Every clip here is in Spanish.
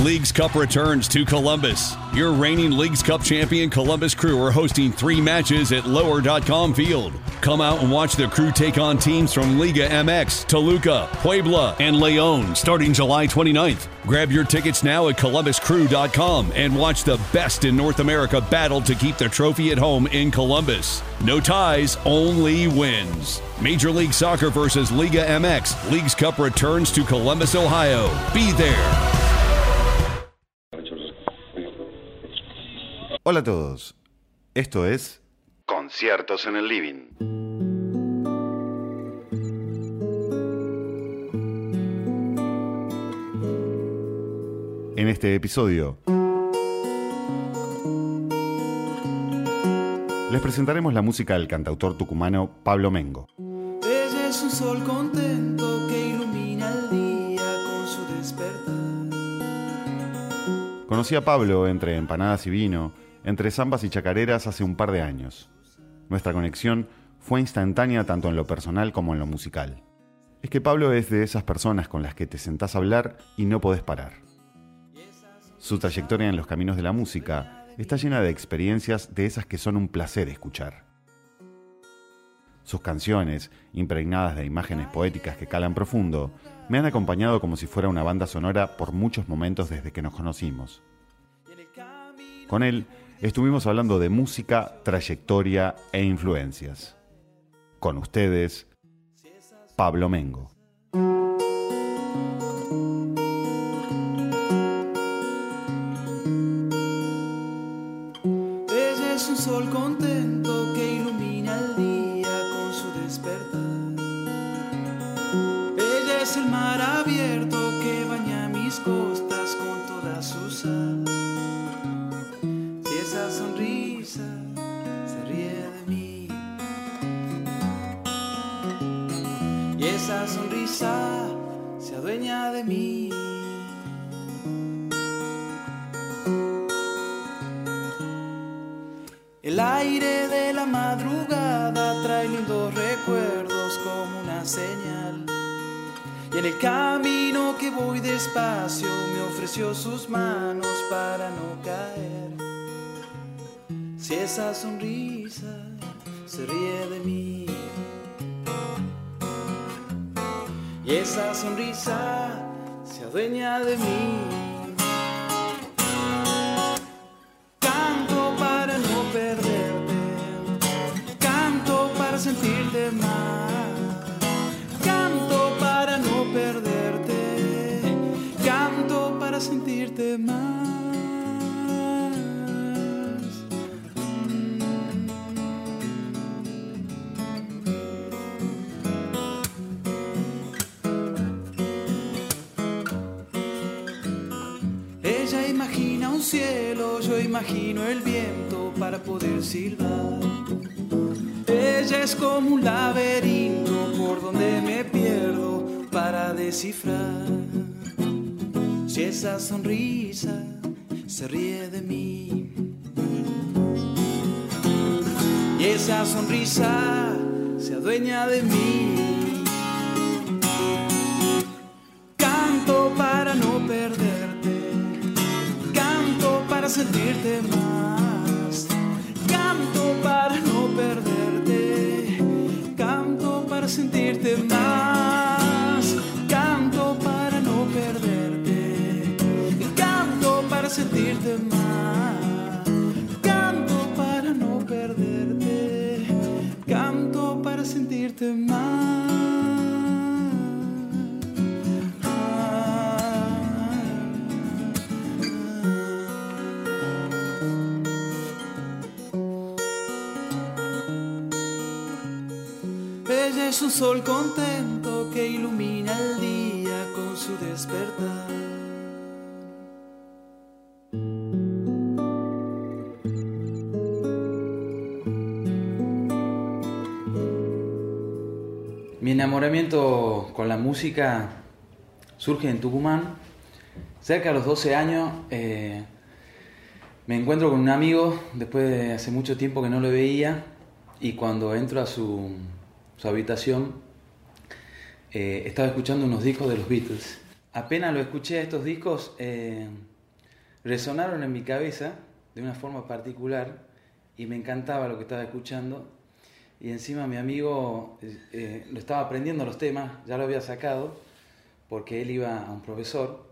Leagues Cup returns to Columbus. Your reigning Leagues Cup champion Columbus Crew are hosting 3 matches at Lower.com Field. Come out and watch the Crew take on teams from Liga MX, Toluca, Puebla, and León starting July 29th. Grab your tickets now at ColumbusCrew.com and watch the best in North America battle to keep the trophy at home in Columbus. No ties, only wins. Major League Soccer versus Liga MX. Leagues Cup returns to Columbus, Ohio. Be there. Hola a todos. Esto es Conciertos en el Living. En este episodio les presentaremos la música del cantautor tucumano Pablo Mengo. Ella es un sol contento que ilumina el día con su despertar. Conocí a Pablo entre empanadas y vino, entre zambas y chacareras hace un par de años. Nuestra conexión fue instantánea tanto en lo personal como en lo musical. Es que Pablo es de esas personas con las que te sentás a hablar y no podés parar. Su trayectoria en los caminos de la música está llena de experiencias de esas que son un placer escuchar. Sus canciones, impregnadas de imágenes poéticas que calan profundo, me han acompañado como si fuera una banda sonora por muchos momentos desde que nos conocimos. Con él estuvimos hablando de música, trayectoria e influencias. Con ustedes, Pablo Mengo. Ella es un sol contento que ilumina el día con su despertar. Ella es el mar abierto que baña mis costas con toda su sal. Si esa sonrisa se ríe de mí y esa sonrisa se adueña de mí. El aire de la madrugada trae lindos recuerdos como una señal. Y en el camino que voy despacio me ofreció sus manos para no caer. Si esa sonrisa se ríe de mí y esa sonrisa se adueña de mí. Sentirte más, canto para no perderte, canto para sentirte más. Ella imagina un cielo, yo imagino el viento para poder silbar. Ella es como un laberinto por donde me pierdo para descifrar. Si esa sonrisa se ríe de mí y esa sonrisa se adueña de mí. Canto para no perderte, canto para sentirte más, canto para no perderte, canto para sentirte más, canto para no perderte, canto para sentirte más, canto para no perderte, canto para sentirte más. Ella es un sol contento que ilumina el día con su despertar. Mi enamoramiento con la música surge en Tucumán. Cerca de los 12 años me encuentro con un amigo después de hace mucho tiempo que no lo veía, y cuando entro a su habitación estaba escuchando unos discos de los Beatles. Apenas lo escuché a estos discos resonaron en mi cabeza de una forma particular y me encantaba lo que estaba escuchando. Y encima mi amigo lo estaba aprendiendo los temas, ya lo había sacado, porque él iba a un profesor.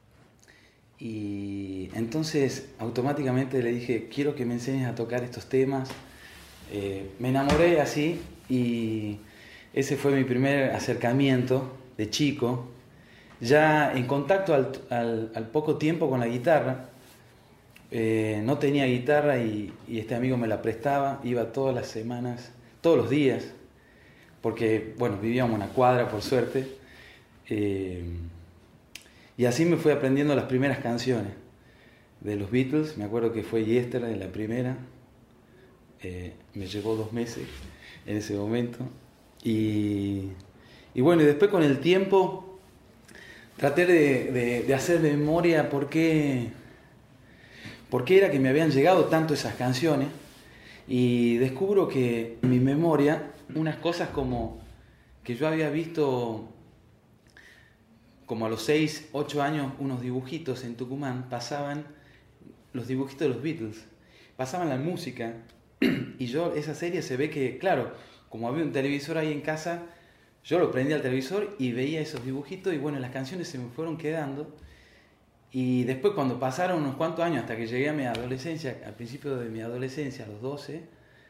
Y entonces automáticamente le dije, quiero que me enseñes a tocar estos temas. Me enamoré así y ese fue mi primer acercamiento de chico. Ya en contacto al poco tiempo con la guitarra, no tenía guitarra y este amigo me la prestaba, iba todas las semanas, todos los días, porque bueno, vivíamos en una cuadra por suerte, y así me fui aprendiendo las primeras canciones de los Beatles. Me acuerdo que fue Yesterday la primera, me llevó 2 meses en ese momento, y bueno, y después con el tiempo traté de hacer de memoria por qué era que me habían llegado tanto esas canciones, y descubro que en mi memoria unas cosas como que yo había visto como a los 6, 8 años unos dibujitos en Tucumán, pasaban los dibujitos de los Beatles, pasaban la música, y yo esa serie se ve que, claro, como había un televisor ahí en casa, yo lo prendía al televisor y veía esos dibujitos, y bueno, las canciones se me fueron quedando. Y después, cuando pasaron unos cuantos años hasta que llegué a mi adolescencia, al principio de mi adolescencia, a los 12,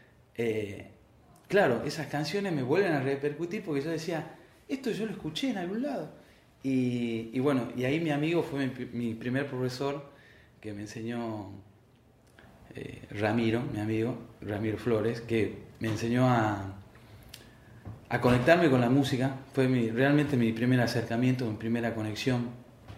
claro, esas canciones me vuelven a repercutir porque yo decía, esto yo lo escuché en algún lado. Y bueno, y ahí mi amigo fue mi primer profesor que me enseñó, Ramiro, mi amigo, Ramiro Flores, que me enseñó a conectarme con la música. Fue realmente mi primer acercamiento, mi primera conexión.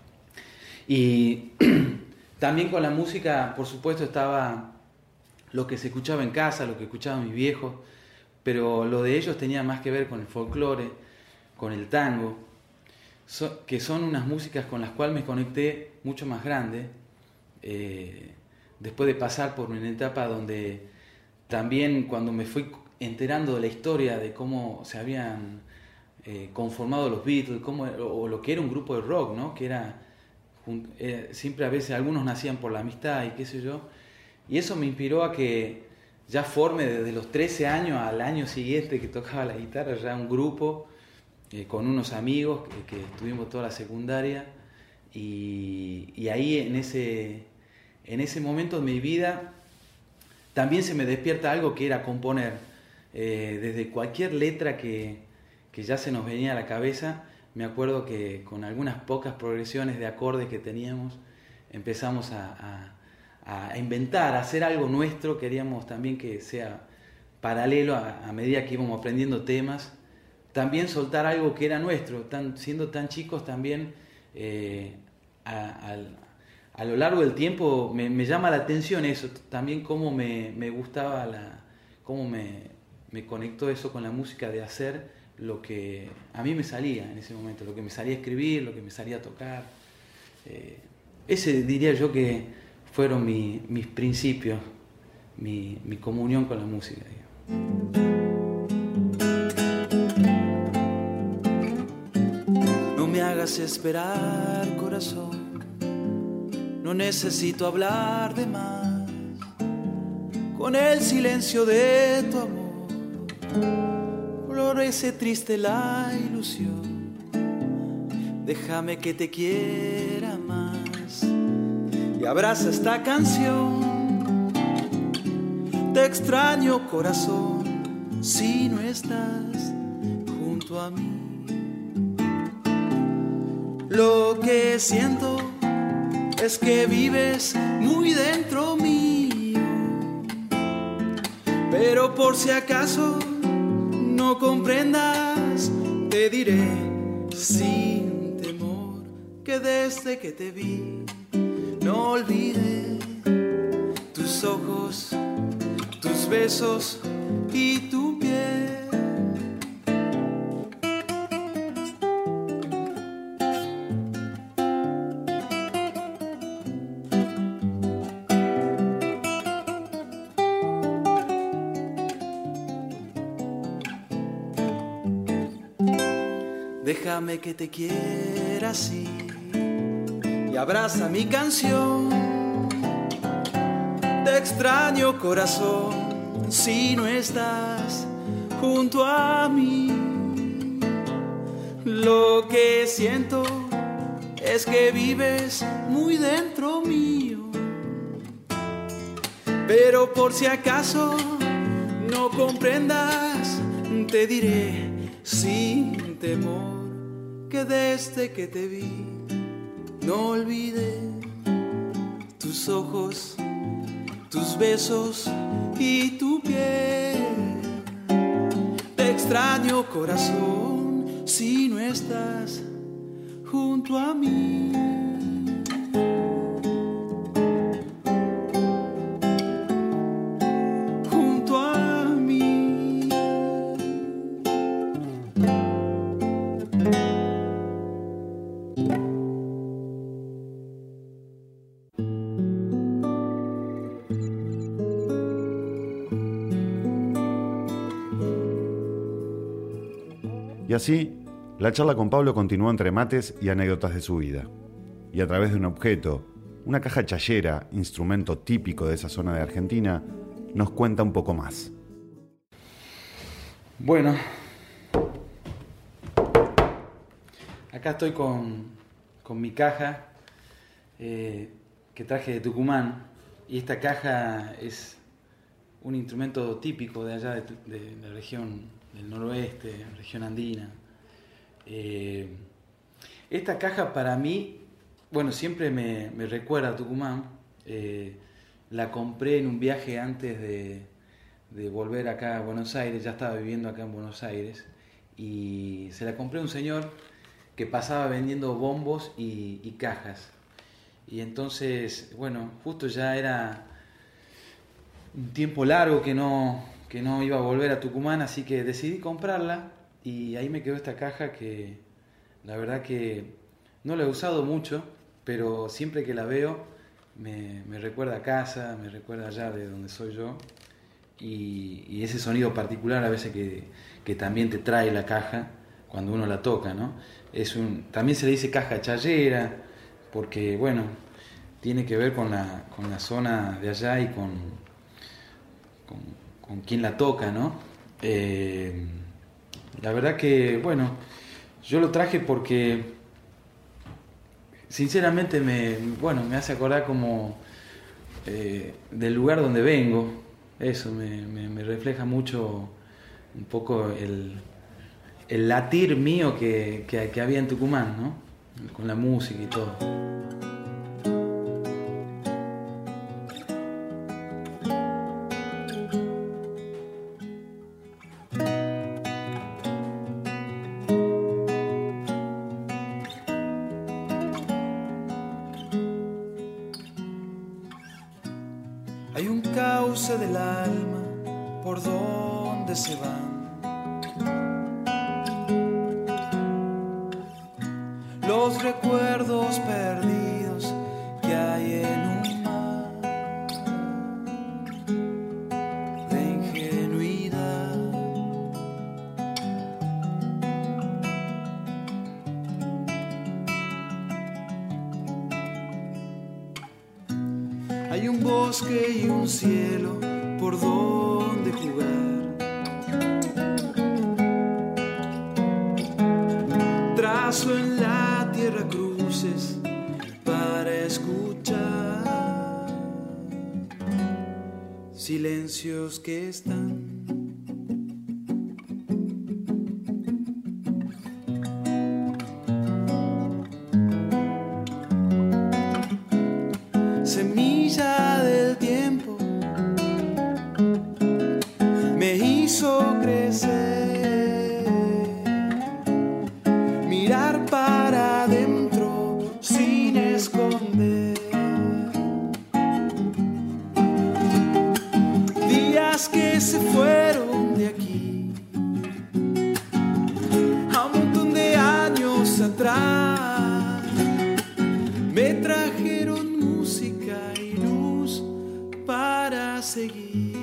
Y también con la música, por supuesto, estaba lo que se escuchaba en casa, lo que escuchaban mis viejos, pero lo de ellos tenía más que ver con el folclore, con el tango, que son unas músicas con las cuales me conecté mucho más grande, después de pasar por una etapa donde también, cuando me fui enterando de la historia de cómo se habían conformado los Beatles, o lo que era un grupo de rock, ¿no? Que era siempre, a veces algunos nacían por la amistad y qué sé yo, y eso me inspiró a que ya forme desde los 13 años al año siguiente que tocaba la guitarra ya un grupo con unos amigos que estuvimos toda la secundaria, y ahí en ese momento de mi vida también se me despierta algo que era componer. Desde cualquier letra que ya se nos venía a la cabeza, me acuerdo que con algunas pocas progresiones de acordes que teníamos, empezamos a inventar, a hacer algo nuestro. Queríamos también que sea paralelo a medida que íbamos aprendiendo temas, también soltar algo que era nuestro. Siendo tan chicos también, a lo largo del tiempo me llama la atención eso, también cómo me gustaba, cómo me conectó eso con la música, de hacer lo que a mí me salía en ese momento, lo que me salía a escribir, lo que me salía a tocar. Ese diría yo que fueron mis principios, mi comunión con la música, digamos. No me hagas esperar, corazón, no necesito hablar de más. Con el silencio de tu amor florece triste la ilusión. Déjame que te quiera más y abraza esta canción. Te extraño, corazón, si no estás junto a mí. Lo que siento es que vives muy dentro mío, pero por si acaso no comprendas, te diré sin temor que desde que te vi no olvidé tus ojos, tus besos y tu piel. Déjame que te quiera así y abraza mi canción. Te extraño, corazón, si no estás junto a mí. Lo que siento es que vives muy dentro mío. Pero por si acaso no comprendas, te diré sin temor que desde que te vi no olvidé tus ojos, tus besos y tu piel. Te extraño, corazón, si no estás junto a mí. Junto a mí. Y así, la charla con Pablo continuó entre mates y anécdotas de su vida. Y a través de un objeto, una caja chayera, instrumento típico de esa zona de Argentina, nos cuenta un poco más. Bueno, acá estoy con mi caja que traje de Tucumán. Y esta caja es un instrumento típico de allá de la región del noroeste, región andina. Esta caja para mí, bueno, siempre me recuerda a Tucumán. La compré en un viaje antes de volver acá a Buenos Aires. Ya estaba viviendo acá en Buenos Aires y se la compré a un señor que pasaba vendiendo bombos y cajas. Y entonces, bueno, justo ya era un tiempo largo que no iba a volver a Tucumán, así que decidí comprarla. Y ahí me quedó esta caja que la verdad que no la he usado mucho, pero siempre que la veo me recuerda a casa, me recuerda allá de donde soy yo. Y ese sonido particular a veces que también te trae la caja cuando uno la toca, ¿no? También se le dice caja chayera, porque bueno, tiene que ver con la zona de allá y con quien la toca, ¿no? La verdad que, bueno, yo lo traje porque sinceramente me hace acordar como del lugar donde vengo. Eso me refleja mucho un poco el latir mío que había en Tucumán, ¿no? Con la música y todo. Hay un cauce del alma por donde se van los recuerdos perdidos que hay en un mar de ingenuidad. Hay un bosque y un cielo por donde jugar. Trazo en la tierra cruces para escuchar silencios que están. Semilla del tiempo me hizo crecer, mirar para adentro sin esconder. Días que se fueron de aquí a un montón de años atrás, me trajeron música y luz para seguir.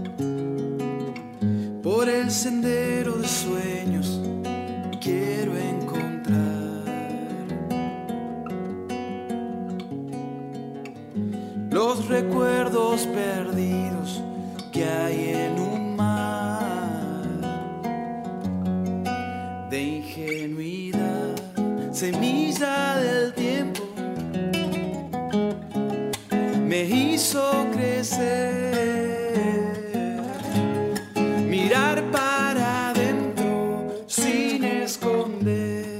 Por el sendero de sueños quiero encontrar recuerdos perdidos que hay en un mar de ingenuidad, semilla del tiempo, me hizo crecer, mirar para adentro sin esconder,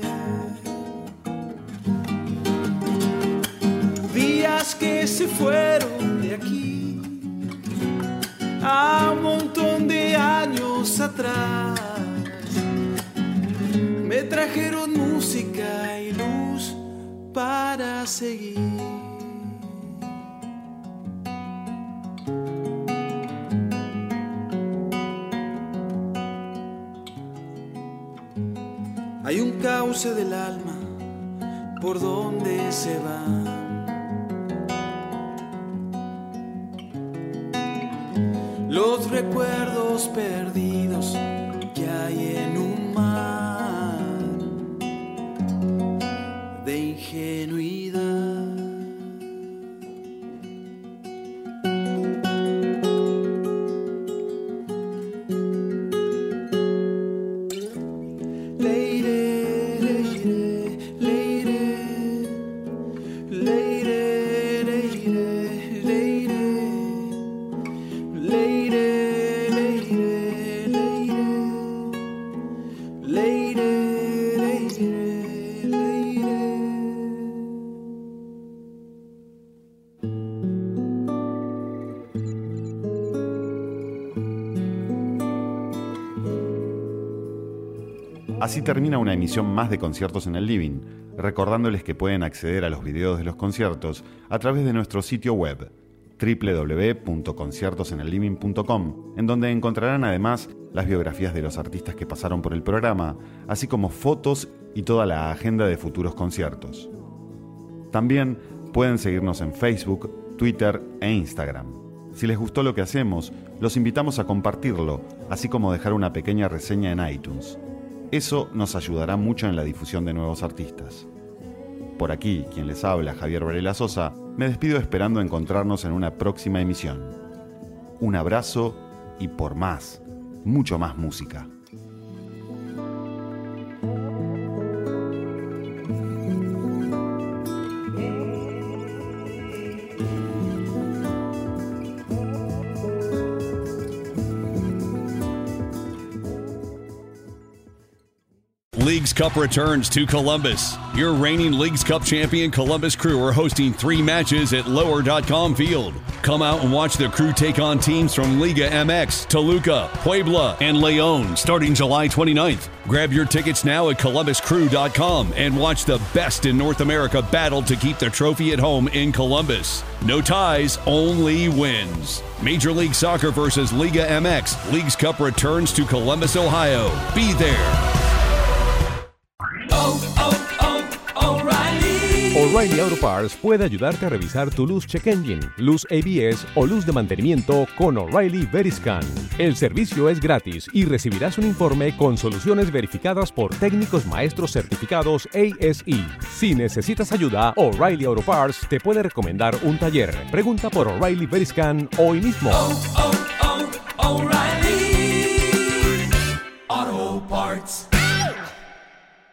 días que se fueron de aquí a un montón de años atrás, me trajeron música y luz para seguir. Hay un cauce del alma por donde se va. Los recuerdos perdidos que hay en un mar de ingenuidad. Así termina una emisión más de Conciertos en el Living, recordándoles que pueden acceder a los videos de los conciertos a través de nuestro sitio web www.conciertosenelliving.com, en donde encontrarán además las biografías de los artistas que pasaron por el programa, así como fotos y toda la agenda de futuros conciertos. También pueden seguirnos en Facebook, Twitter e Instagram. Si les gustó lo que hacemos, los invitamos a compartirlo, así como dejar una pequeña reseña en iTunes. Eso nos ayudará mucho en la difusión de nuevos artistas. Por aquí, quien les habla, Javier Varela Sosa, me despido esperando encontrarnos en una próxima emisión. Un abrazo y por más, mucho más música. Leagues Cup returns to Columbus. Your reigning Leagues Cup champion Columbus Crew are hosting 3 matches at Lower.com Field. Come out and watch the Crew take on teams from Liga MX, Toluca, Puebla, and León starting July 29th. Grab your tickets now at ColumbusCrew.com and watch the best in North America battle to keep the trophy at home in Columbus. No ties, only wins. Major League Soccer versus Liga MX. Leagues Cup returns to Columbus, Ohio. Be there. O'Reilly Auto Parts puede ayudarte a revisar tu luz check engine, luz ABS o luz de mantenimiento con O'Reilly Veriscan. El servicio es gratis y recibirás un informe con soluciones verificadas por técnicos maestros certificados ASE. Si necesitas ayuda, O'Reilly Auto Parts te puede recomendar un taller. Pregunta por O'Reilly Veriscan hoy mismo. O'Reilly Auto Parts.